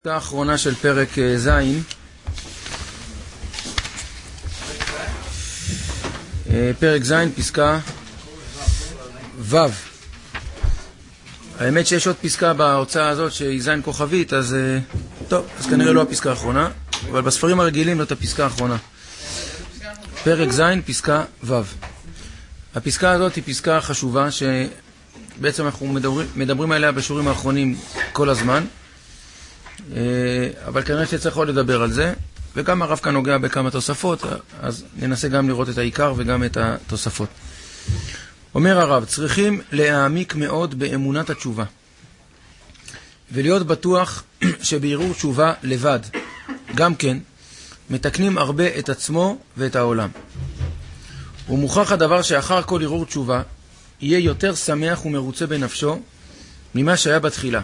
האחרונה של פרק ז', פרק ז', פסקה ו'. האמת שיש עוד פסקה בהוצאה הזאת שהיא ז' כוכבית, אז טוב, אז כנראה לא הפסקה האחרונה, אבל בספרים הרגילים זאת הפסקה האחרונה. פרק ז', פסקה ו'. הפסקה הזאת היא פסקה חשובה שבעצם אנחנו מדברים עליה בשיעורים האחרונים כל הזמן, אבל כנראה שצריך עוד לדבר על זה, וגם הרב כאן נוגע בכמה תוספות, אז ננסה גם לראות את העיקר וגם את התוספות. אומר הרב, צריכים להעמיק מאוד באמונת התשובה, ולהיות בטוח שבערעור תשובה לבד, גם כן, מתקנים הרבה את עצמו ואת העולם. ומוכח הדבר שאחר כל ערעור תשובה, יהיה יותר שמח ומרוצה בנפשו ממה שהיה בתחילה.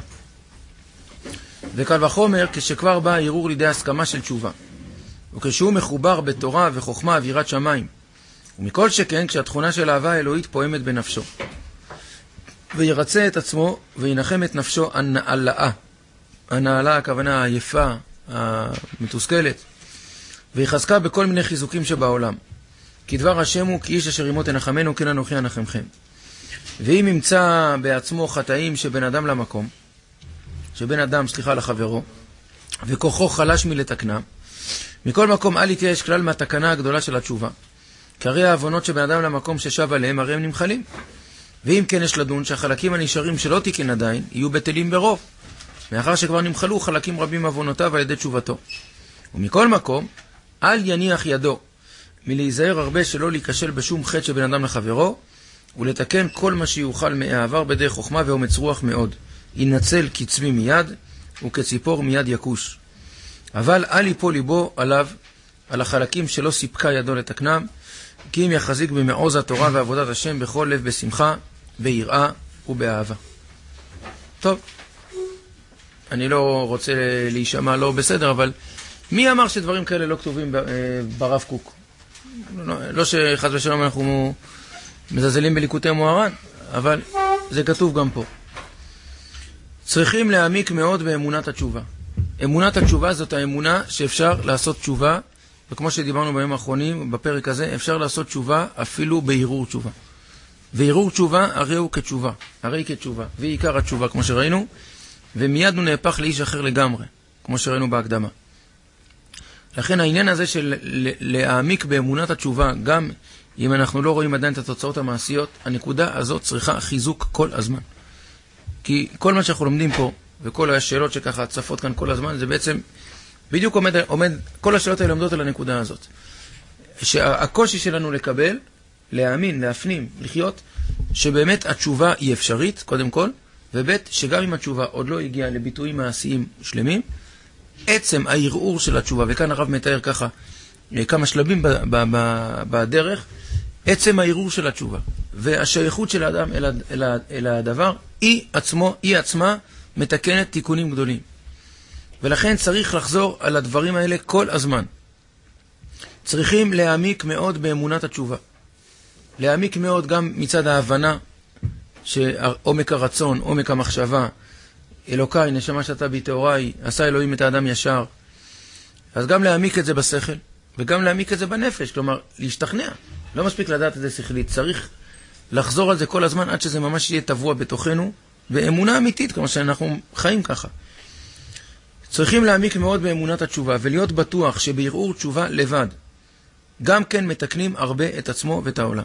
וקל וחומר כשכבר בא הערעור לידי הסכמה של תשובה, וכשהוא מחובר בתורה וחוכמה אווירת שמיים, ומכל שכן כשהתכונה של אהבה האלוהית פועמת בנפשו, וירצה את עצמו וינחם את נפשו הנעלאה. הנעלאה הכוונה היפה, המתוסכלת, ויחזקה בכל מיני חיזוקים שבעולם, כי דבר השם הוא כי איש אשר עמו תנחמנו כן אנוכי אנחמכם. ואם ימצא בעצמו חטאים שבין אדם למקום, שבין אדם לחברו, וכוחו חלש מלתקנם, מכל מקום אל יתייאש כלל מהתקנה הגדולה של התשובה, כי הרי העוונות שבין אדם למקום ששב עליהם הרי הם נמחלים. ואם כן יש לדון שהחלקים הנשארים שלא תיקן עדיין יהיו בטלים ברוב, מאחר שכבר נמחלו חלקים רבים עוונותיו על ידי תשובתו. ומכל מקום אל יניח ידו מלהיזהר הרבה שלא להיכשל בשום חטא שבין אדם לחברו, ולתקן כל מה שיוכל מהעבר בדרך חוכמה ואומץ רוח מאוד. ינצל כצבי מיד, וכציפור מיד יקוש. אבל אל יפול ליבו עליו, על החלקים שלא סיפקה ידו לתקנם, כי אם יחזיק במעוז התורה ועבודת השם בכל לב בשמחה, ביראה ובאהבה. טוב, אני לא רוצה להישמע לא בסדר, אבל מי אמר שדברים כאלה לא כתובים ברב קוק? לא שחד ושלום אנחנו מזלזלים בליקוטי מוהר"ן, אבל זה כתוב גם פה. צריכים להעמיק מאוד באמונת התשובה. אמונת התשובה זאת האמונה שאפשר לעשות תשובה, וכמו שדיברנו בימים האחרונים, בפרק הזה, אפשר לעשות תשובה אפילו בערעור תשובה. וערעור תשובה הרי הוא כתשובה, הרי כתשובה, והיא עיקר התשובה כמו שראינו, ומיד הוא נהפך לאיש אחר לגמרי, כמו שראינו בהקדמה. לכן העניין הזה של להעמיק באמונת התשובה, גם אם אנחנו לא רואים עדיין את התוצאות המעשיות, הנקודה הזאת צריכה חיזוק כל הזמן. כי כל מה שאנחנו לומדים פה, וכל השאלות שככה צפות כאן כל הזמן, זה בעצם בדיוק עומד כל השאלות האלה עומדות על הנקודה הזאת. שהקושי שלנו לקבל, להאמין, להפנים, לחיות, שבאמת התשובה היא אפשרית, קודם כל, ובית, שגם אם התשובה עוד לא הגיעה לביטויים מעשיים שלמים, עצם הערעור של התשובה, וכאן הרב מתאר ככה כמה שלבים בדרך, עצם הערעור של התשובה, והשייכות של האדם אל הדבר, היא עצמה מתקנת תיקונים גדולים. ולכן צריך לחזור על הדברים האלה כל הזמן. צריכים להעמיק מאוד באמונת התשובה. להעמיק מאוד גם מצד ההבנה, שעומק הרצון, עומק המחשבה, אלוקיי, נשמה שאתה בי טהוריי, עשה אלוהים את האדם ישר. אז גם להעמיק את זה בשכל, וגם להעמיק את זה בנפש, כלומר, להשתכנע. לא מספיק לדעת את זה שכלית, צריך לחזור על זה כל הזמן עד שזה ממש יהיה טבוע בתוכנו, באמונה אמיתית, כמו שאנחנו חיים ככה. צריכים להעמיק מאוד באמונת התשובה, ולהיות בטוח שבערעור תשובה לבד, גם כן מתקנים הרבה את עצמו ואת העולם.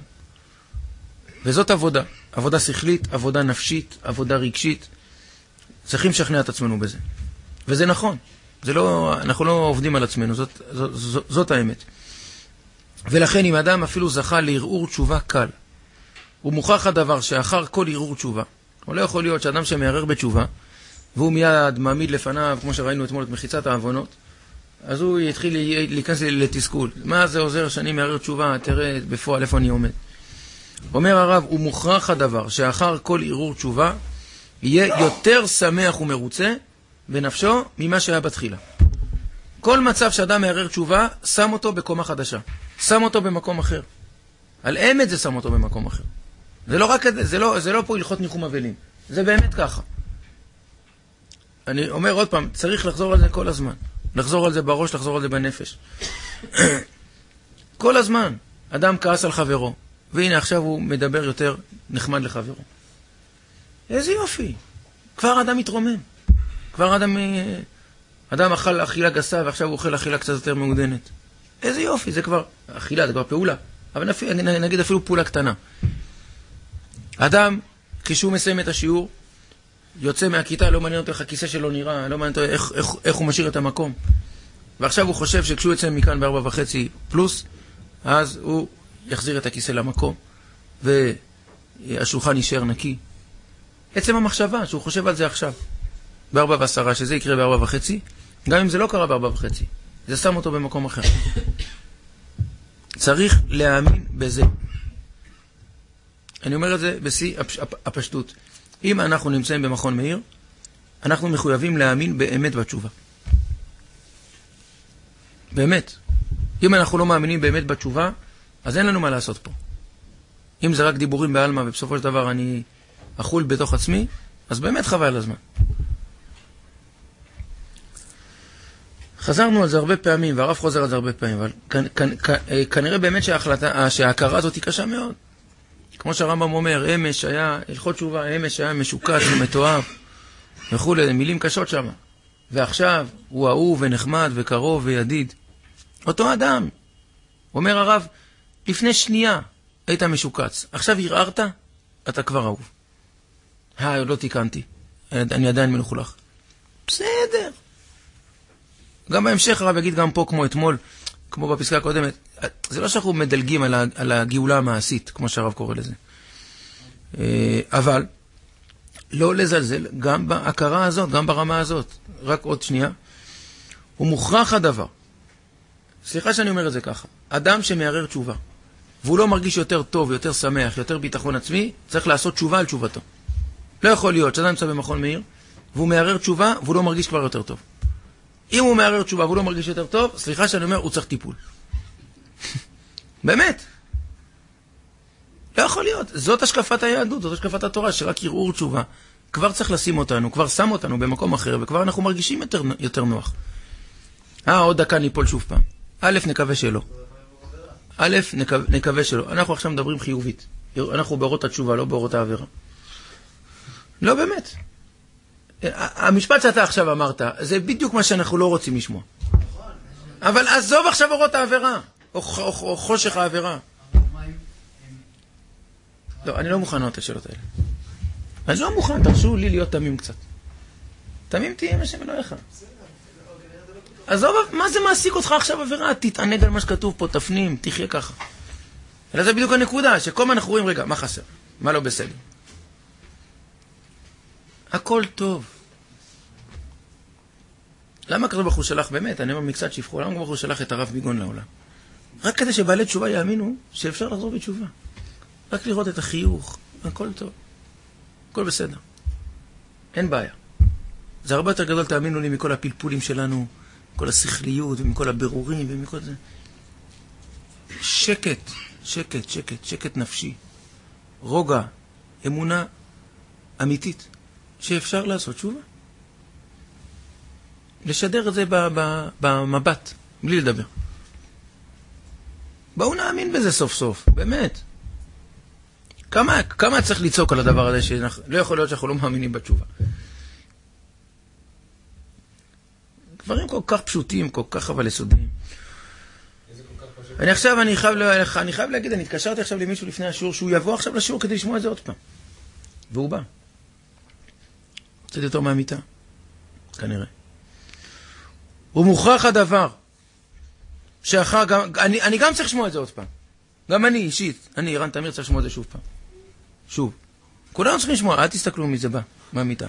וזאת עבודה, עבודה שכלית, עבודה נפשית, עבודה רגשית. צריכים לשכנע את עצמנו בזה. וזה נכון. אנחנו לא עובדים על עצמנו, זאת האמת. ולכן אם אדם אפילו זכה לערעור תשובה קל, הוא מוכח הדבר שאחר כל ערעור תשובה, הוא לא יכול להיות שאדם שמערער בתשובה, והוא מיד מעמיד לפניו, כמו שראינו אתמול את מחיצת העוונות, אז הוא יתחיל להיכנס לתסכול. מה זה עוזר שאני מערער תשובה? תראה בפועל איפה אני עומד. אומר הרב, הוא מוכרח הדבר שאחר כל ערעור תשובה, יהיה יותר שמח ומרוצה בנפשו ממה שהיה בתחילה. כל מצב שאדם מערער תשובה, שם אותו בקומה חדשה. שם אותו במקום אחר. על אמת זה שם אותו במקום אחר. זה לא פה הלכות ניחום אבלים. זה באמת ככה. אני אומר עוד פעם, צריך לחזור על זה כל הזמן. לחזור על זה בראש, לחזור על זה בנפש. כל הזמן. אדם כעס על חברו, והנה עכשיו הוא מדבר יותר נחמד לחברו. איזה יופי. כבר אדם מתרומם. כבר אדם אכל אכילה גסה, ועכשיו הוא אוכל אכילה קצת יותר מעודנת. איזה יופי, זה כבר אכילה, זה כבר פעולה. אבל נגיד אפילו פעולה קטנה. אדם, כשהוא מסיים את השיעור, יוצא מהכיתה, לא מעניין אותו איך הכיסא שלו נראה, לא מעניין אותו איך הוא משאיר את המקום. ועכשיו הוא חושב שכשהוא יוצא מכאן ב4:30 פלוס, אז הוא יחזיר את הכיסא למקום, והשולחן יישאר נקי. עצם המחשבה שהוא חושב על זה עכשיו, ב4:10, שזה יקרה ב4:30, גם אם זה לא קרה ב4:30, זה שם אותו במקום אחר. צריך להאמין בזה. אני אומר את זה בשיא הפשטות. אם אנחנו נמצאים במכון מאיר, אנחנו מחויבים להאמין באמת בתשובה. באמת. אם אנחנו לא מאמינים באמת בתשובה, אז אין לנו מה לעשות פה. אם זה רק דיבורים בעלמא, ובסופו של דבר אני אכול בתוך עצמי, אז באמת חבל על הזמן. חזרנו על זה הרבה פעמים, והרב חוזר על זה הרבה פעמים, אבל כנראה באמת שההכרה הזאת היא קשה מאוד. כמו שהרמב"ם אומר, אמש היה, הלכות תשובה, אמש היה משוקץ ומתואב, וכו', מילים קשות שם. ועכשיו הוא אהוב ונחמד וקרוב וידיד. אותו אדם. אומר הרב, לפני שנייה היית משוקץ. עכשיו הרערת, אתה כבר אהוב. לא תיקנתי. אני עדיין מלוכלך. בסדר. גם בהמשך הרב יגיד גם פה כמו אתמול, כמו בפסקה הקודמת, זה לא שאנחנו מדלגים על הגאולה המעשית, כמו שהרב קורא לזה. אבל לא לזלזל גם בהכרה הזאת, גם ברמה הזאת. רק עוד שנייה. הוא מוכרח הדבר. סליחה שאני אומר את זה ככה. אדם שמערער תשובה, והוא לא מרגיש יותר טוב, יותר שמח, יותר ביטחון עצמי, צריך לעשות תשובה על תשובתו. לא יכול להיות שאדם נמצא במכון מאיר, והוא מערער תשובה, והוא לא מרגיש כבר יותר טוב. אם הוא מערער תשובה והוא לא מרגיש יותר טוב, סליחה שאני אומר, הוא צריך טיפול. באמת. לא יכול להיות. זאת השקפת היהדות, זאת השקפת התורה, שרק ערעור תשובה. כבר צריך לשים אותנו, כבר שם אותנו במקום אחר, וכבר אנחנו מרגישים יותר נוח. עוד דקה ניפול שוב פעם. א', נקווה שלא. נקווה שלא. אנחנו עכשיו מדברים חיובית. אנחנו באורות התשובה, לא באורות העבירה. לא באמת. המשפט שאתה עכשיו אמרת, זה בדיוק מה שאנחנו לא רוצים לשמוע. אבל עזוב עכשיו אורות העבירה, או חושך העבירה. לא, אני לא מוכן לענות את השאלות האלה. אני לא מוכן, תרשו לי להיות תמים קצת. תמים תהיה משם אלוהיך. עזוב, מה זה מעסיק אותך עכשיו עבירה? תתענג על מה שכתוב פה, תפנים, תחיה ככה. אלא זה בדיוק הנקודה, שכל מה אנחנו רואים, רגע, מה חסר? מה לא בסדר? הכל טוב. למה הקדוש ברוך הוא שלח באמת? אני אומר מקצת שפחו, למה הקדוש ברוך הוא שלח את הרב ביגון לעולם? רק כדי שבעלי תשובה יאמינו שאפשר לחזור בתשובה. רק לראות את החיוך, הכל טוב. הכל בסדר. אין בעיה. זה הרבה יותר גדול, תאמינו לי, מכל הפלפולים שלנו, מכל השכליות ומכל הבירורים ומכל זה. שקט, שקט, שקט, שקט נפשי. רוגע, אמונה אמיתית, שאפשר לעשות תשובה. לשדר את זה במבט, בלי לדבר. בואו נאמין בזה סוף סוף, באמת. כמה צריך לצעוק על הדבר הזה שלא יכול להיות שאנחנו לא מאמינים בתשובה. דברים כל כך פשוטים, כל כך אבל יסודיים. אני חייב להגיד, אני התקשרתי עכשיו למישהו לפני השיעור, שהוא יבוא עכשיו לשיעור כדי לשמוע את זה עוד פעם. והוא בא. קצת יותר מהמיטה. כנראה. הוא מוכרח הדבר. אני גם צריך לשמוע את זה עוד פעם. גם אני אישית. אני, רן תמיר, צריך לשמוע את זה שוב פעם. שוב. כולנו צריכים לשמוע, אל תסתכלו מי זה בא, מהמיטה.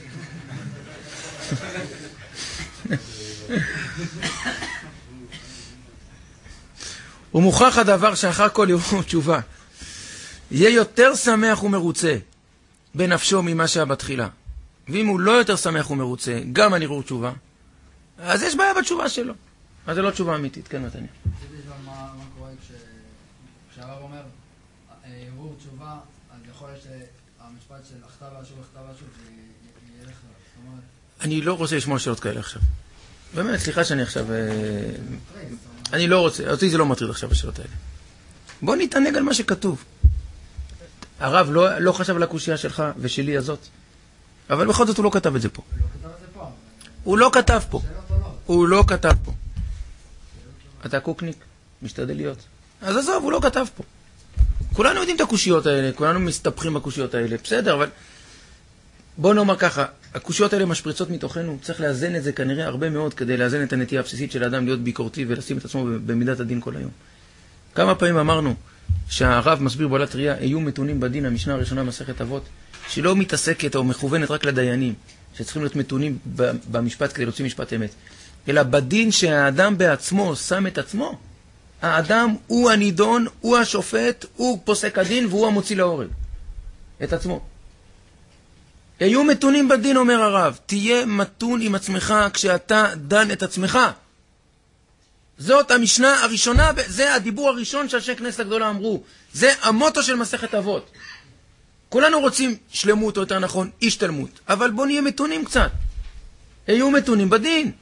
הוא מוכרח הדבר שאחר כל יום תשובה. יהיה יותר שמח ומרוצה בנפשו ממה שהיה בתחילה. ואם הוא לא יותר שמח ומרוצה, גם על ערעור תשובה, אז יש בעיה בתשובה שלו. אז זה לא תשובה אמיתית, כן מתניה. מה קורה כשהרב אומר ערעור תשובה, אז יכול להיות שהמשפט של הכתב והשוב, הכתב והשוב, זה ילך לו. אני לא רוצה לשמוע שאלות כאלה עכשיו. באמת, סליחה שאני עכשיו... אני לא רוצה, אותי זה לא מטריד עכשיו השאלות האלה. בוא נתענג על מה שכתוב. הרב לא חשב על הקושייה שלך ושלי הזאת, אבל בכל זאת הוא לא כתב את זה פה. הוא לא כתב פה. הוא לא כתב פה. אתה קוקניק, משתדל להיות. אז עזוב, הוא לא כתב פה. כולנו יודעים את הקושיות האלה, כולנו מסתפחים בקושיות האלה, בסדר, אבל בוא נאמר ככה, הקושיות האלה משפריצות מתוכנו, צריך לאזן את זה כנראה הרבה מאוד כדי לאזן את הנטייה הבסיסית של האדם להיות ביקורתי ולשים את עצמו במידת הדין כל היום. כמה פעמים אמרנו שהרב מסביר בעלת ראייה, היו מתונים בדין, המשנה הראשונה מסכת אבות, שלא מתעסקת או מכוונת רק לדיינים, שצריכים להיות מתונים במשפט כדי להוציא משפט אמת, אלא בדין שהאדם בעצמו שם את עצמו. האדם הוא הנידון, הוא השופט, הוא פוסק הדין והוא המוציא להורג את עצמו. היו מתונים בדין, אומר הרב, תהיה מתון עם עצמך כשאתה דן את עצמך. זאת המשנה הראשונה, זה הדיבור הראשון שאנשי כנסת הגדולה אמרו. זה המוטו של מסכת אבות. כולנו רוצים שלמות, או יותר נכון, השתלמות. אבל בוא נהיה מתונים קצת. היו מתונים בדין.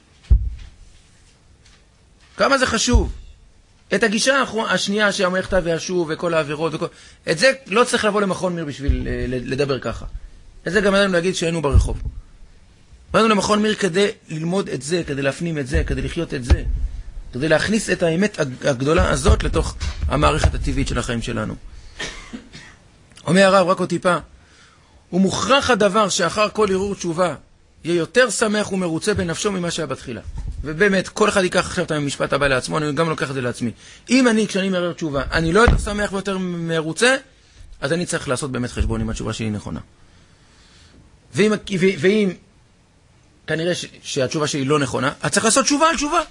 כמה זה חשוב. את הגישה השנייה שהמלאכתה והשוב וכל העבירות, את זה לא צריך לבוא למכון מיר בשביל לדבר ככה. את זה גם ידענו להגיד שהיינו ברחוב. באנו למכון מיר כדי ללמוד את זה, כדי להפנים את זה, כדי לחיות את זה. כדי להכניס את האמת הגדולה הזאת לתוך המערכת הטבעית של החיים שלנו. אומר הרב, רק עוד טיפה, הוא מוכרח הדבר שאחר כל ערעור תשובה יהיה יותר שמח ומרוצה בנפשו ממה שהיה בתחילה. ובאמת, כל אחד ייקח עכשיו את המשפט הבא לעצמו, אני גם לוקח את זה לעצמי. אם אני, כשאני מערער תשובה, אני לא יותר שמח ויותר מרוצה, אז אני צריך לעשות באמת חשבון אם התשובה שלי נכונה. ואם כנראה שהתשובה שלי לא נכונה, אז צריך לעשות תשובה על תשובה.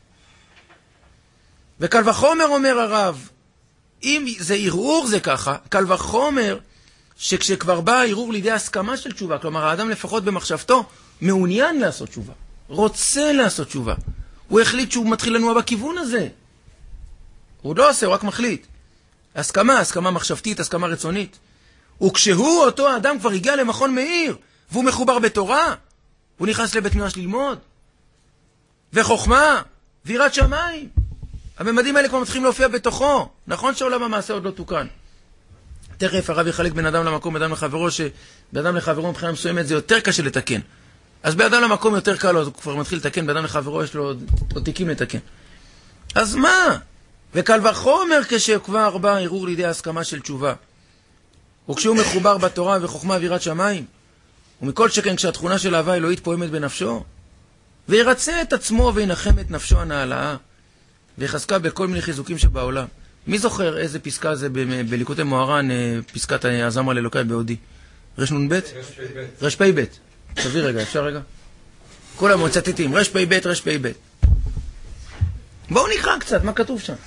וקל וחומר, אומר הרב, אם זה ערעור זה ככה, קל וחומר שכשכבר בא הערעור לידי הסכמה של תשובה, כלומר האדם לפחות במחשבתו מעוניין לעשות תשובה, רוצה לעשות תשובה, הוא החליט שהוא מתחיל לנוע בכיוון הזה, הוא לא עושה, הוא רק מחליט. הסכמה מחשבתית, הסכמה רצונית. וכשהוא, אותו האדם, כבר הגיע למכון מאיר, והוא מחובר בתורה, הוא נכנס לבית מדרש ללמוד, וחוכמה, ויראת שמיים, הממדים האלה כבר מתחילים להופיע בתוכו. נכון שעולם המעשה עוד לא תוקן. תכף הרב יחלק בין אדם למקום, בין אדם לחברו, שבאדם לחברו מבחינה מסוימת זה יותר קשה לתקן. אז באדם למקום יותר קל לו, אז הוא כבר מתחיל לתקן, באדם לחברו יש לו עוד תיקים לתקן. אז מה? וקל וחומר כשכבר בא ערעור לידי ההסכמה של תשובה. וכשהוא מחובר בתורה וחוכמה ויראת שמיים, ומכל שכן כשהתכונה של אהבה אלוהית פועמת בנפשו, וירצה את עצמו וינחם את נפשו הנעלאה, ויחזקה בכל מיני חיזוקים שבעולם. מי זוכר איזה פסקה זה בליקוטי מוהר"ן, פסקת הזמר לאלוקי בהודי? רנ"ב? רפ"ב. תביא רגע, אפשר רגע? כולם מצטטים, רפ"ב. בואו נקרא קצת, מה כתוב שם?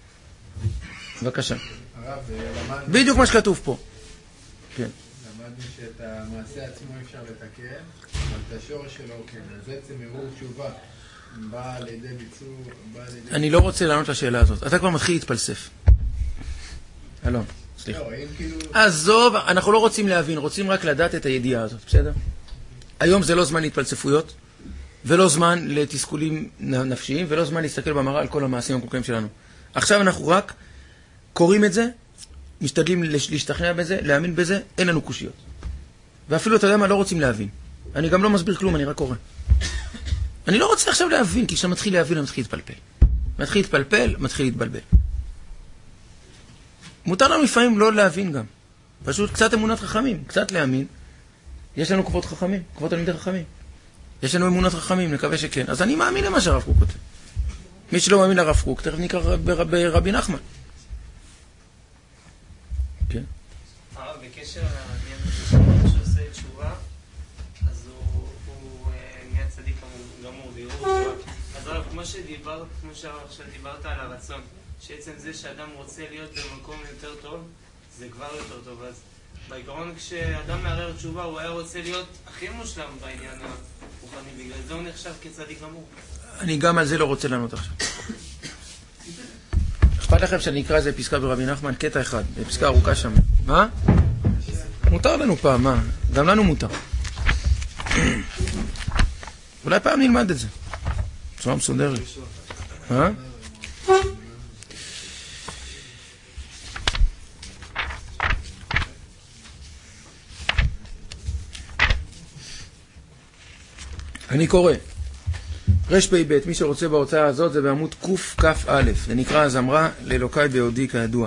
בבקשה. בדיוק מה שכתוב פה. כן. למדנו שאת המעשה עצמו אפשר לתקן, אבל את השורש שלו, כן, אז בעצם ערעור תשובה בא לידי ביצור, אני לא רוצה לענות לשאלה הזאת. אתה כבר מתחיל להתפלסף. אלון, סליחה. עזוב, אנחנו לא רוצים להבין, רוצים רק לדעת את הידיעה הזאת, בסדר? היום זה לא זמן להתפלספויות, ולא זמן לתסכולים נפשיים, ולא זמן להסתכל במראה על כל המעשים המקולקלים שלנו. עכשיו אנחנו רק קוראים את זה, משתדלים להשתכנע בזה, להאמין בזה, אין לנו קושיות. ואפילו אתה יודע מה, לא רוצים להבין. אני גם לא מסביר כלום, אני רק קורא. אני לא רוצה עכשיו להבין, כי כשאתה מתחיל להבין, אני מתחיל להתפלפל. מתחיל להתפלפל, מתחיל להתבלבל. מותר לנו לפעמים לא להבין גם. פשוט קצת אמונת חכמים, קצת להאמין. יש לנו כבוד חכמים, כבוד תלמידי חכמים. יש לנו אמונת חכמים, נקווה שכן. אז אני מאמין למה שהרב קוק כותב. מי שלא מאמין לרב קוק, תכף נקרא ברבי נחמן. כן. הרב, בקשר לעניין שעושה תשובה, אז הוא נהיה צדיק גמור, בערעור תשובה. אז הרב, כמו שעכשיו דיברת על הרצון, שעצם זה שאדם רוצה להיות במקום יותר טוב, זה כבר יותר טוב. אז בעיקרון כשאדם מערער תשובה, הוא היה רוצה להיות הכי מושלם בעניין הרוחני, בגלל זה הוא נחשב כצדיק גמור. אני גם על זה לא רוצה לענות עכשיו. אכפת לכם שאני אקרא איזה פסקה ברבי נחמן, קטע אחד, פסקה ארוכה שם. מה? מותר לנו פעם, מה? גם לנו מותר. אולי פעם נלמד את זה. בצורה מסודרת. אני קורא. רשפ"ב, מי שרוצה בהוצאה הזאת זה בעמוד קכ"א. זה נקרא הזמרה לאלוקי בעודי כידוע.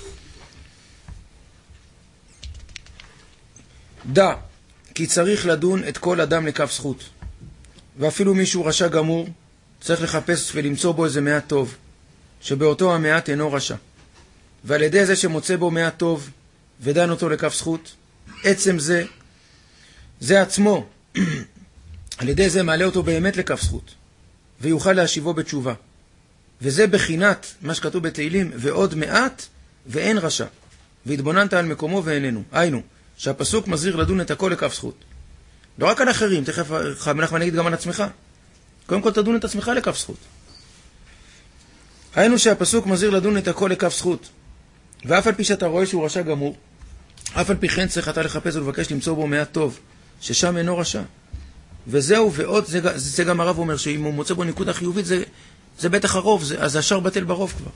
דע, כי צריך לדון את כל אדם לכף זכות. ואפילו מישהו רשע גמור, צריך לחפש ולמצוא בו איזה מעט טוב, שבאותו המעט אינו רשע. ועל ידי זה שמוצא בו מעט טוב, ודן אותו לכף זכות, עצם זה עצמו, על ידי זה מעלה אותו באמת לכף זכות, ויוכל להשיבו בתשובה. וזה בחינת מה שכתוב בתהילים, ועוד מעט ואין רשע. והתבוננת על מקומו ואיננו. היינו, שהפסוק מזהיר לדון את הכל לכף זכות. לא רק על אחרים, תכף רבי נחמן נגיד גם על עצמך. קודם כל תדון את עצמך לכף זכות. היינו שהפסוק מזהיר לדון את הכל לכף זכות. ואף על פי שאתה רואה שהוא רשע גמור, אף על פי כן צריך אתה לחפש ולבקש למצוא בו מעט טוב, ששם אינו רשע. וזהו ועוד, זה גם הרב אומר, שאם הוא מוצא בו נקודה חיובית, זה בטח הרוב, אז השאר בטל ברוב כבר.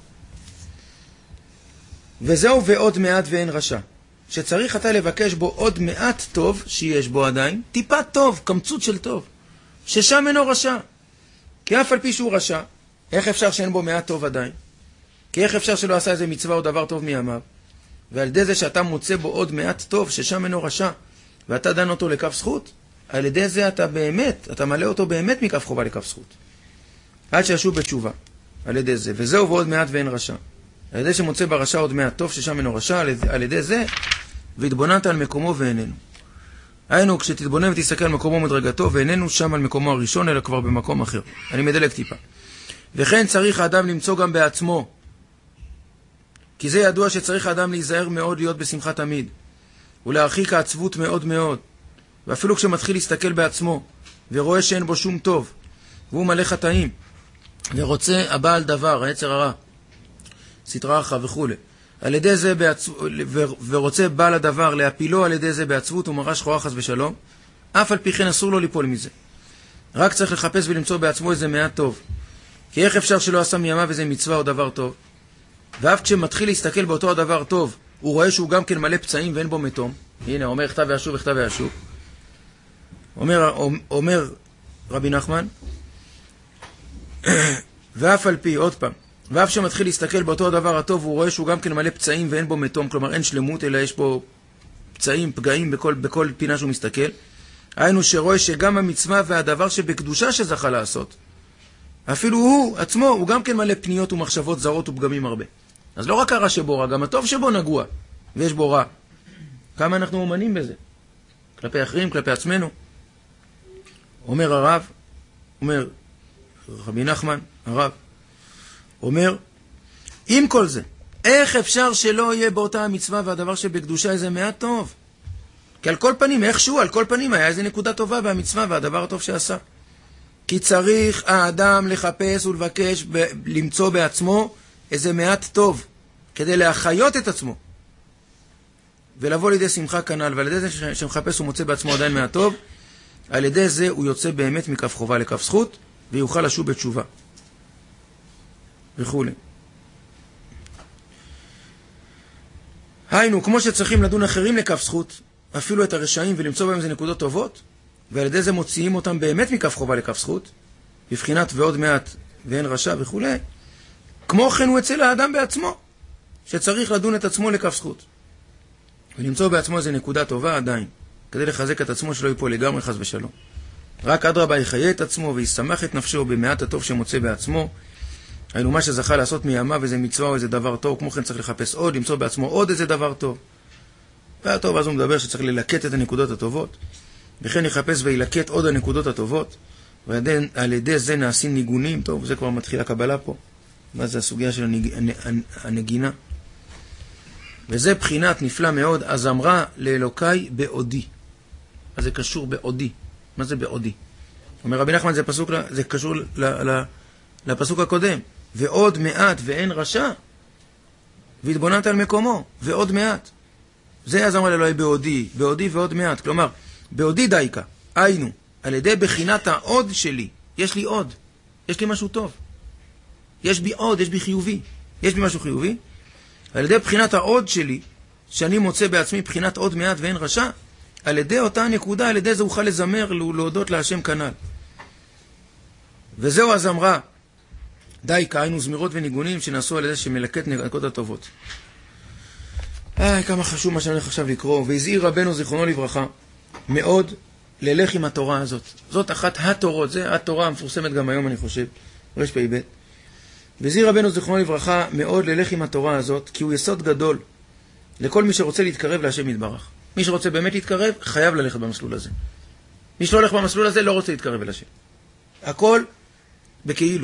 וזהו ועוד מעט ואין רשע. שצריך אתה לבקש בו עוד מעט טוב, שיש בו עדיין, טיפה טוב, קמצות של טוב, ששם אינו רשע. כי אף על פי שהוא רשע, איך אפשר שאין בו מעט טוב עדיין? כי איך אפשר שלא עשה איזה מצווה או דבר טוב מימיו? ועל ידי זה שאתה מוצא בו עוד מעט טוב, ששם אינו רשע, ואתה דן אותו לכף זכות, על ידי זה אתה מלא אותו באמת מכף חובה לכף זכות. עד שישוב בתשובה, על ידי זה. וזהו ועוד מעט ואין רשע. על ידי שמוצא ברשע עוד מעט טוב, ששם אינו רשע, על ידי זה, והתבוננת על מקומו ואיננו. היינו, כשתתבונן ותסתכל על מקומו מדרגתו, ואיננו שם על מקומו הראשון, אלא כבר במקום אחר. אני מדלג טיפה. וכן צריך האדם למצוא גם בעצמו, כי זה ידוע שצריך האדם להיזהר מאוד להיות בשמחה תמיד, ולהרחיק העצבות מאוד מאוד. ואפילו כשמתחיל להסתכל בעצמו, ורואה שאין בו שום טוב, והוא מלא חטאים, ורוצה הבעל דבר, היצר הרע, סטרא אחרא וכו', על ידי זה ורוצה בעל הדבר להפילו על ידי זה בעצבות ומראה שחורה חס ושלום, אף על פי כן אסור לו ליפול מזה. רק צריך לחפש ולמצוא בעצמו איזה מעט טוב. כי איך אפשר שלא עשה מימיו איזה מצווה או דבר טוב? ואף כשמתחיל להסתכל באותו הדבר טוב, הוא רואה שהוא גם כן מלא פצעים ואין בו מתום. הנה, אומר כתב וישוב וכתב וישוב. אומר רבי נחמן, ואף על פי, עוד פעם, ואף שמתחיל להסתכל באותו הדבר הטוב, הוא רואה שהוא גם כן מלא פצעים ואין בו מתום, כלומר אין שלמות, אלא יש בו פצעים, פגעים בכל פינה שהוא מסתכל. היינו שרואה שגם המצווה והדבר שבקדושה שזכה לעשות, אפילו הוא עצמו, הוא גם כן מלא פניות ומחשבות זרות ופגמים הרבה. אז לא רק הרע שבו רע, גם הטוב שבו נגוע, ויש בו רע. כמה אנחנו אומנים בזה? כלפי אחרים, כלפי עצמנו. אומר הרב, אומר רבי נחמן, הרב, אומר, עם כל זה, איך אפשר שלא יהיה באותה המצווה והדבר שבקדושה איזה מעט טוב? כי על כל פנים, איכשהו, על כל פנים היה איזה נקודה טובה בהמצווה והדבר הטוב שעשה. כי צריך האדם לחפש ולבקש למצוא בעצמו איזה מעט טוב, כדי להחיות את עצמו, ולבוא לידי שמחה כנ"ל, ועל ידי זה שמחפש הוא מוצא בעצמו עדיין מעט טוב, על ידי זה הוא יוצא באמת מכף חובה לכף זכות, ויוכל לשוב בתשובה. וכו'. היינו, כמו שצריכים לדון אחרים לכף זכות, אפילו את הרשעים ולמצוא בהם איזה נקודות טובות, ועל ידי זה מוציאים אותם באמת מכף חובה לכף זכות, בבחינת ועוד מעט ואין רשע וכו'. כמו כן הוא אצל האדם בעצמו, שצריך לדון את עצמו לכף זכות. ולמצוא בעצמו איזה נקודה טובה עדיין, כדי לחזק את עצמו שלא ייפול לגמרי חס ושלום. רק אדרבה יחיה את עצמו וישמח את נפשו במעט הטוב שמוצא בעצמו. היינו מה שזכה לעשות מימיו איזה מצווה או איזה דבר טוב, כמו כן צריך לחפש עוד, למצוא בעצמו עוד איזה דבר טוב. והטוב אז הוא מדבר שצריך ללקט את הנקודות הטובות, וכן יחפש וילקט עוד הנקודות הטובות, ועל ידי זה נעשים ניגונים. טוב, זה כבר מתחיל הקבלה פה. מה זה הסוגיה של הנגינה? וזה בחינת נפלא מאוד, הזמרה לאלוקי בעודי. אז זה קשור בעודי. מה זה בעודי? אומר רבי נחמן, זה קשור לפסוק הקודם. ועוד מעט ואין רשע, והתבוננת על מקומו, ועוד מעט. זה הזמרה לאלוקי בעודי, בעודי ועוד מעט. כלומר, בעודי דייקה, היינו, על ידי בחינת העוד שלי. יש לי עוד. יש לי משהו טוב. יש בי עוד, יש בי חיובי. יש בי משהו חיובי. על ידי בחינת העוד שלי, שאני מוצא בעצמי בחינת עוד מעט ואין רשע, על ידי אותה נקודה, על ידי זה אוכל לזמר, להודות להשם כנ"ל. וזהו הזמרה. די, כהיינו זמירות וניגונים שנעשו על ידי שמלקט נקודות הטובות. כמה חשוב מה שאני הולך עכשיו לקרוא. והזהיר רבנו זיכרונו לברכה מאוד ללך עם התורה הזאת. זאת אחת התורות, זה התורה המפורסמת גם היום אני חושב, רפ"ב. והזהיר רבנו זיכרונו לברכה מאוד ללך עם התורה הזאת, כי הוא יסוד גדול לכל מי שרוצה להתקרב להשם יתברך. מי שרוצה באמת להתקרב חייב ללכת במסלול הזה. מי שלא הולך במסלול הזה לא רוצה להתקרב אל השם. הכל בכאילו.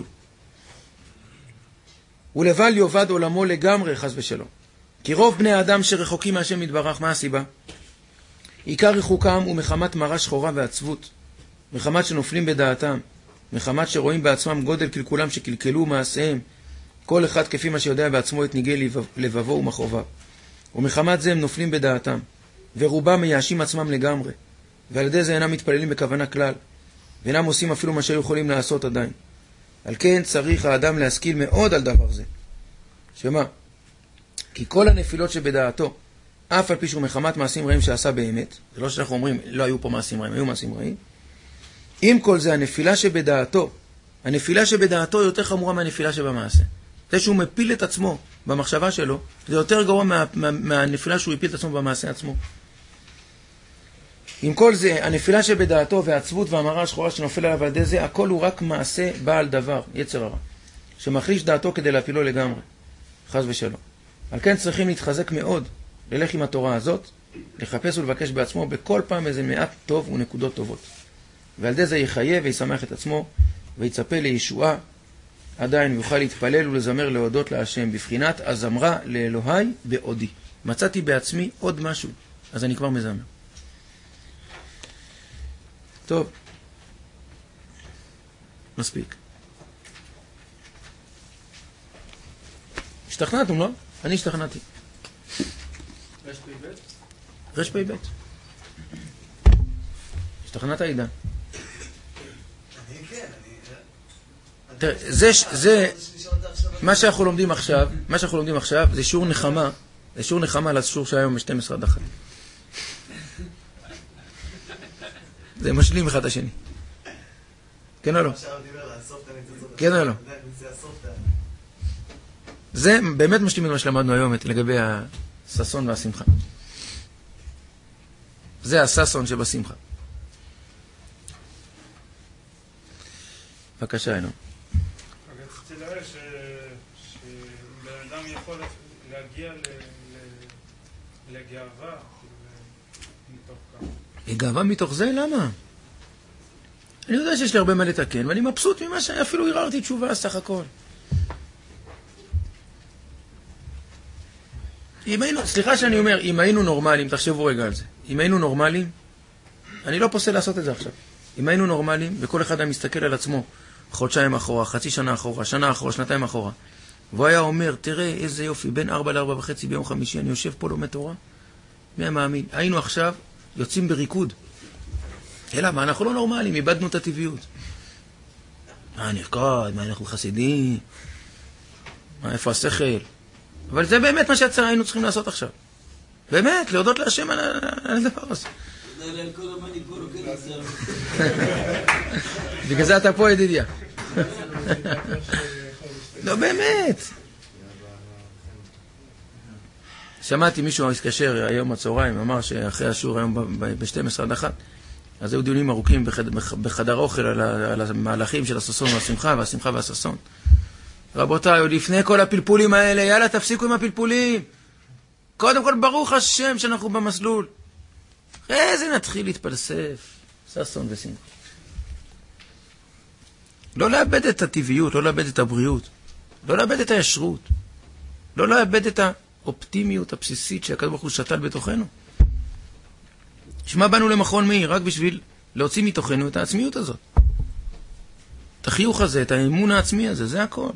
ולבל יאבד עולמו לגמרי חס ושלום. כי רוב בני האדם שרחוקים מהשם יתברך, מה הסיבה? עיקר רחוקם הוא מחמת מרה שחורה ועצבות, מחמת שנופלים בדעתם, מחמת שרואים בעצמם גודל קלקולם שקלקלו מעשיהם, כל אחד כפי מה שיודע בעצמו את ניגי לבבו ומחרוביו. ומחמת זה הם נופלים בדעתם, ורובם מייאשים עצמם לגמרי, ועל ידי זה אינם מתפללים בכוונה כלל, ואינם עושים אפילו מה שהיו יכולים לעשות עדיין. על כן צריך האדם להשכיל מאוד על דבר זה. שמה? כי כל הנפילות שבדעתו, אף על פי שהוא מחמת מעשים רעים שעשה באמת, זה לא שאנחנו אומרים, לא היו פה מעשים רעים, היו מעשים רעים. עם כל זה, הנפילה שבדעתו יותר חמורה מהנפילה שבמעשה. זה שהוא מפיל את עצמו במחשבה שלו, זה יותר גרוע מהנפילה שהוא הפיל את עצמו במעשה עצמו. עם כל זה, הנפילה שבדעתו והעצבות והמרה השחורה שנופל עליו על ידי זה, הכל הוא רק מעשה בעל דבר, יצר הרע, שמחליש דעתו כדי להפילו לגמרי, חס ושלום. על כן צריכים להתחזק מאוד, ללך עם התורה הזאת, לחפש ולבקש בעצמו בכל פעם איזה מעט טוב ונקודות טובות. ועל ידי זה יחיה וישמח את עצמו, ויצפה לישועה, עדיין יוכל להתפלל ולזמר להודות להשם, בבחינת הזמרה לאלוהי בעודי. מצאתי בעצמי עוד משהו, אז אני כבר מזמר. טוב, מספיק. השתכנעתם, לא? אני השתכנעתי. רפ"ב. השתכנעת עידן. תראה, זה מה שאנחנו לומדים עכשיו, זה שיעור נחמה, על השיעור שהיום ב-12 עד 1. זה משלים אחד השני. כן או לא? כן או לא? זה באמת משלים את מה שלמדנו היום לגבי הששון והשמחה. זה הששון שבשמחה. בבקשה, אינו. רציתי להראה שבן אדם יכול להגיע לגאווה מתוך כך. לגאווה מתוך זה? למה? אני יודע שיש לי הרבה מה לתקן, ואני מבסוט ממה שאפילו הררתי תשובה סך הכל. סליחה שאני אומר, אם היינו נורמליים, תחשבו רגע על זה. אם היינו נורמליים, אני לא פוסל לעשות את זה עכשיו. אם היינו נורמליים, וכל אחד היה מסתכל על עצמו, חודשיים אחורה, חצי שנה אחורה, שנה אחורה, שנתיים אחורה, והוא היה אומר, תראה איזה יופי, בין 4 ל-4:30 ביום חמישי, אני יושב פה לומד תורה. מי המאמין? היינו עכשיו יוצאים בריקוד. אלא, מה, אנחנו לא נורמליים, איבדנו את הטבעיות. מה נפקוד, מה אנחנו חסידים, מה, איפה השכל? אבל זה באמת מה שהיינו צריכים לעשות עכשיו. באמת, להודות להשם על הדבר הזה. בגלל זה אתה פה, ידידיה. לא, באמת. שמעתי מישהו התקשר היום הצהריים, אמר שאחרי השיעור היום ב-12 עד 1, אז היו דיונים ארוכים בחדר אוכל על המהלכים של הששון והשמחה, והשמחה והששון. רבותיי, עוד לפני כל הפלפולים האלה, יאללה, תפסיקו עם הפלפולים. קודם כל, ברוך השם שאנחנו במסלול. אחרי זה נתחיל להתפלסף, ששון ושמחה. לא לאבד את הטבעיות, לא לאבד את הבריאות, לא לאבד את הישרות, לא לאבד את האופטימיות הבסיסית שהקדוש ברוך הוא שתל בתוכנו. שמה באנו למכון מאיר? רק בשביל להוציא מתוכנו את העצמיות הזאת. את החיוך הזה, את האמון העצמי הזה, זה הכל.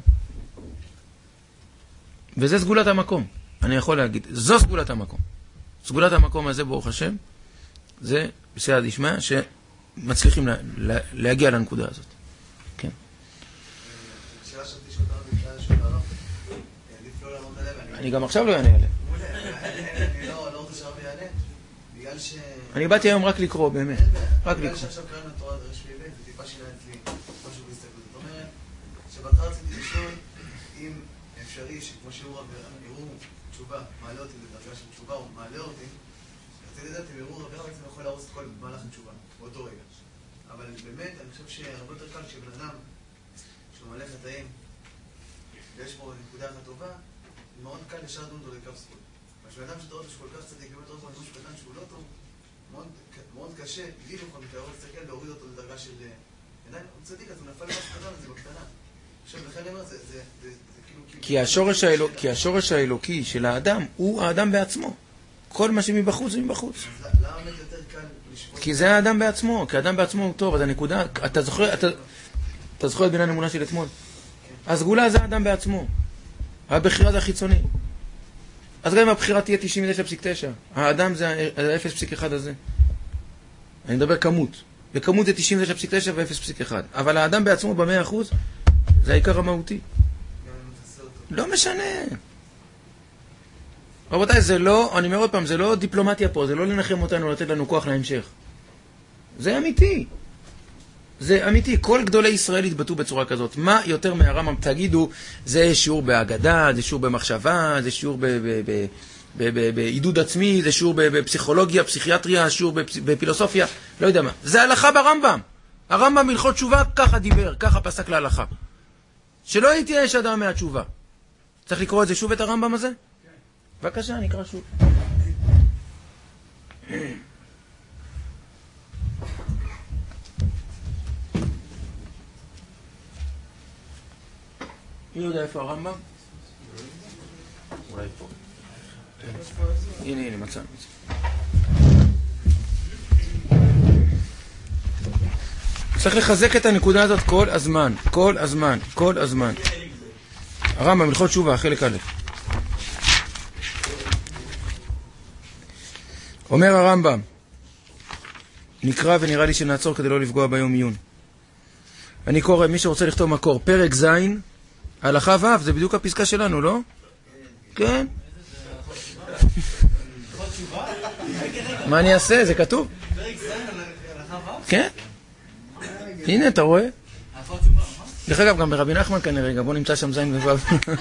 וזה סגולת המקום. אני יכול להגיד, זו סגולת המקום. סגולת המקום הזה, ברוך השם, זה בסייעתא דשמיא, מצליחים להגיע לנקודה הזאת. כן. שאלה שאלתי שאתה במקרה של הרב, עדיף לא לעמוד עליה, אני גם עכשיו לא אענה עליה. אני לא רוצה שהרב יענה, בגלל ש... אני באתי היום רק לקרוא, באמת. רק בגלל לקרוא. שעכשיו קראנו את תורה דרש ויבט, זה טיפה שינה אצלי משהו בהסתכלות. זאת אומרת, שבהתחלה רציתי לשאול אם אפשרי שכמו שיעור תשובה מעלה אותי לדרגה של תשובה, או מעלה אותי, רציתי לדעת אם ערעור עבירה בעצם יכול להרוס את כל מהלך התשובה, באותו רגע. אבל באמת, אני חושב שהרבה יותר קל שבן אדם שהוא מלא חטאים ויש בו נקודה אחת טובה, מאוד קל ישר לדון אותו לקו זכות. אבל שבן אדם שאתה רואה שהוא כל כך צדיק ובאמת רואה משהו קטן שהוא לא טוב, מאוד קשה, בלי בכל מקרה, להסתכל להוריד אותו לדרגה של... עדיין, הוא צדיק, אז הוא נפל למשהו קטן, אז זה בקטנה. עכשיו, לכן אני אומר, זה כאילו... כי השורש האלוקי של האדם הוא האדם בעצמו. כל מה שמבחוץ זה מבחוץ. אז למה באמת יותר קל לשפוט? כי זה האדם בעצמו, כי האדם בעצמו הוא טוב, אז הנקודה, אתה זוכר את בניין אמונה של אתמול? הסגולה זה האדם בעצמו. הבחירה זה החיצוני. אז גם אם הבחירה תהיה 99.9, האדם זה ה-0.1 הזה. אני מדבר כמות. וכמות זה 99.9 ו-0.1. אבל האדם בעצמו ב-100% זה העיקר המהותי. לא משנה. רבותיי, זה לא, אני אומר עוד פעם, זה לא דיפלומטיה פה, זה לא לנחם אותנו לתת לנו כוח להמשך. זה אמיתי. זה אמיתי. כל גדולי ישראל התבטאו בצורה כזאת. מה יותר מהרמב"ם? תגידו, זה שיעור בהגדה, זה שיעור במחשבה, זה שיעור בעידוד עצמי, זה שיעור בפסיכולוגיה, פסיכיאטריה, שיעור בפילוסופיה, לא יודע מה. זה הלכה ברמב"ם. הרמב"ם בהלכות תשובה ככה דיבר, ככה פסק להלכה. שלא יתייאש אדם מהתשובה. צריך לקרוא את זה שוב, את הרמב"ם הזה? בבקשה, נקרא שוב. מי יודע איפה הרמב"ם? אולי פה. הנה, מצאנו. צריך לחזק את הנקודה הזאת כל הזמן, כל הזמן, כל הזמן. הרמב"ם, הלכות תשובה, חלק א'. אומר הרמב"ם, נקרא ונראה לי שנעצור כדי לא לפגוע ביום עיון. אני קורא, מי שרוצה לכתוב מקור, פרק ז', הלכה ו', זה בדיוק הפסקה שלנו, לא? כן. מה אני אעשה? זה כתוב. פרק ז' הלכה ו'? כן. הנה, אתה רואה? דרך אגב, גם ברבי נחמן כנראה, גם בוא נמצא שם ז' וו'.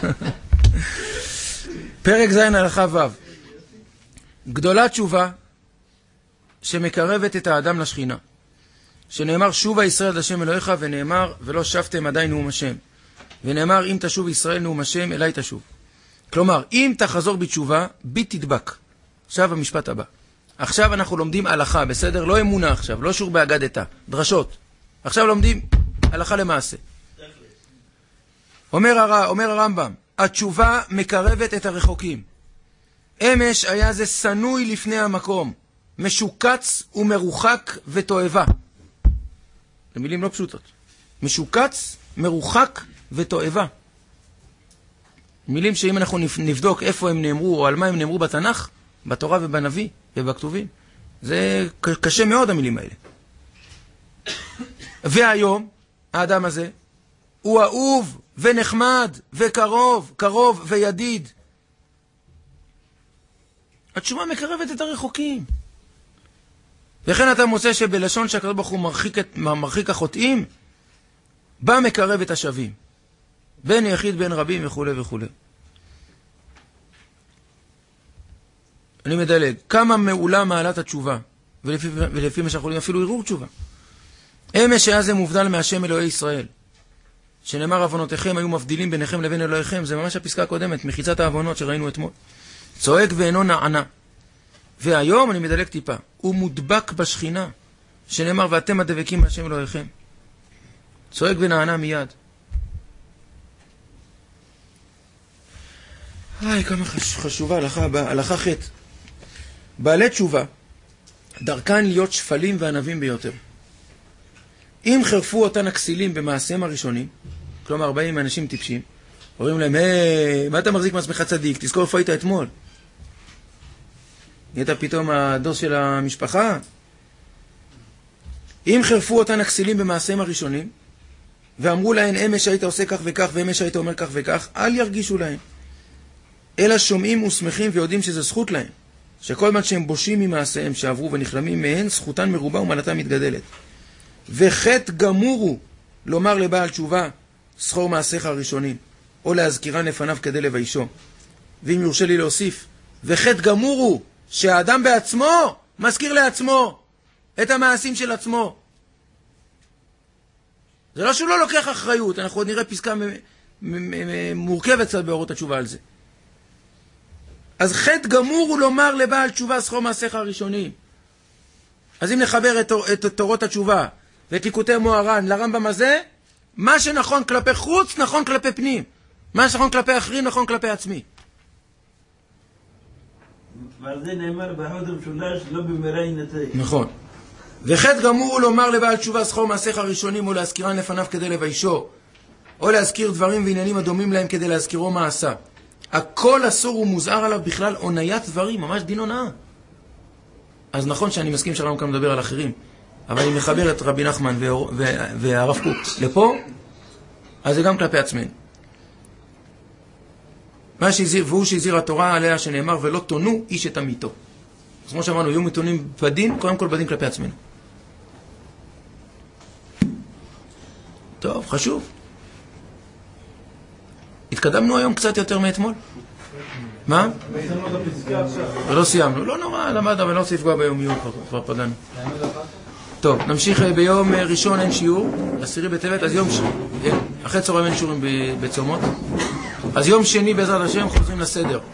פרק ז' הלכה ו'. גדולה תשובה שמקרבת את האדם לשכינה. שנאמר שובה ישראל לשם אלוהיך, ונאמר ולא שבתם עדיין נאום השם. ונאמר אם תשוב ישראל נאום השם אליי תשוב. כלומר, אם תחזור בתשובה, בי תדבק. עכשיו המשפט הבא. עכשיו אנחנו לומדים הלכה, בסדר? לא אמונה עכשיו, לא שיעור בהגדתה, דרשות. עכשיו לומדים הלכה למעשה. אומר הרמב"ם, התשובה מקרבת את הרחוקים. אמש היה זה סנוי לפני המקום, משוקץ ומרוחק ותועבה. זה מילים לא פשוטות. משוקץ, מרוחק ותועבה. מילים שאם אנחנו נבדוק איפה הם נאמרו או על מה הם נאמרו בתנ"ך, בתורה ובנביא ובכתובים, זה קשה מאוד המילים האלה. והיום, האדם הזה, הוא אהוב ונחמד וקרוב, קרוב וידיד. התשובה מקרבת את הרחוקים. וכן אתה מוצא שבלשון שהקדוש ברוך הוא מרחיק החוטאים, בא מקרב את השווים. בין יחיד בין רבים וכו' וכו'. אני מדלג. כמה מעולה מעלת התשובה, ולפי מה שאנחנו יודעים אפילו ערעור תשובה. אמש היה זה מובדל מהשם אלוהי ישראל. שנאמר עוונותיכם היו מבדילים ביניכם לבין אלוהיכם. זה ממש הפסקה הקודמת, מחיצת העוונות שראינו אתמול. צועק ואינו נענה. והיום אני מדלג טיפה. הוא מודבק בשכינה. שנאמר ואתם הדבקים מהשם אלוהיכם. צועק ונענה מיד. כמה חשובה הלכה ח'. בעלי תשובה דרכן להיות שפלים וענבים ביותר. אם חרפו אותן הכסילים במעשיהם הראשונים, כלומר באים אנשים טיפשים, אומרים להם, מה אתה מחזיק מעצמך צדיק? תזכור איפה היית אתמול. נהיית פתאום הדוס של המשפחה. אם חרפו אותן הכסילים במעשיהם הראשונים, ואמרו להן, אמש היית עושה כך וכך, ואמש היית אומר כך וכך, אל ירגישו להן. אלא שומעים ושמחים ויודעים שזה זכות להם, שכל מה שהם בושים ממעשיהם שעברו ונחלמים מהן, זכותן מרובה ומעלתן מתגדלת. וחטא גמורו לומר לבעל תשובה, זכור מעשיך הראשונים, או להזכירן לפניו כדי לביישו. ואם יורשה לי להוסיף, וחטא גמורו, שהאדם בעצמו מזכיר לעצמו את המעשים של עצמו. זה לא שהוא לא לוקח אחריות, אנחנו עוד נראה פסקה מורכבת קצת באורות התשובה על זה. אז חטא גמור הוא לומר לבעל תשובה זכור מעשיך הראשונים. אז אם נחבר את תורות התשובה ואת ליקוטי מוהר"ן לרמב"ם הזה, מה שנכון כלפי חוץ נכון כלפי פנים, מה שנכון כלפי אחרים נכון כלפי עצמי. ועל זה נאמר בחוד המשולש לא במראה ינתק. נכון. וחטא גמור הוא לומר לבעל תשובה זכור מעשיך הראשונים, או להזכירן לפניו כדי לביישו, או להזכיר דברים ועניינים הדומים להם כדי להזכירו מה עשה. הכל אסור ומוזהר עליו בכלל עוניית דברים, ממש דין הונאה. אז נכון שאני מסכים שהרמב"ם כאן מדבר על אחרים, אבל אני מחבר את רבי נחמן והרב קוק לפה, אז זה גם כלפי עצמנו. והוא שהזהיר התורה עליה שנאמר ולא תונו איש את עמיתו. אז כמו שאמרנו, יהיו מתונים בדין, קודם כל בדין כלפי עצמנו. טוב, חשוב. התקדמנו היום קצת יותר מאתמול. מה? ולא סיימנו. לא נורא, למד, אבל לא רוצה לפגוע ביומיות, כבר פגענו. טוב, נמשיך ביום ראשון אין שיעור, 10 בטבת, אז יום אחרי צהריים אין שיעורים בצומות. אז יום שני בעזרת השם חוזרים לסדר.